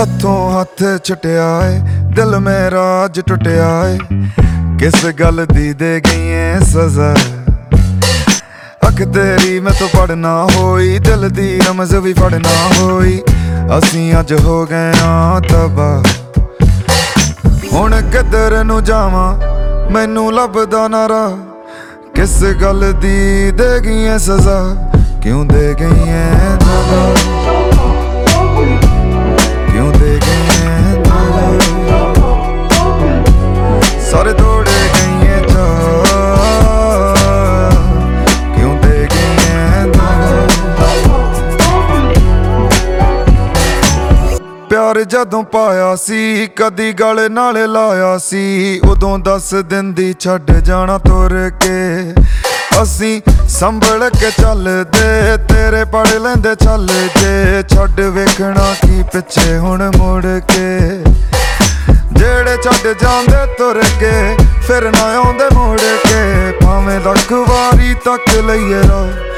हथों हथ छुटिया है दिल मेरा अज टुटिया है किस गल दी दे गई है सजा अख तेरी मैं तो पढ़ना होई दिल दी रमज भी पढ़ना होई असी अज हो गए हाँ तबाह हुण किधर नू जावां मैनू लभदा ना राह किस गल दी दे गई है सजा क्यों दे गई है दगा क्यों दे गई है दगा सारे तोड़े गई है जा क्यों दे गई है दगा प्यार जदों पाया सी कदी गल नाल लाया सी उदों 10 दिन दी छड्ड जाना तुर के असी संभल के चलदे तेरे पढ़ लेंदे चल जे छड्ड वेखना की पिछे हुण मुड़ के जेड़े छड्ड जांदे तुर के फिर ना आउंदे मुड़ के भावें लख वारी तक लईए रो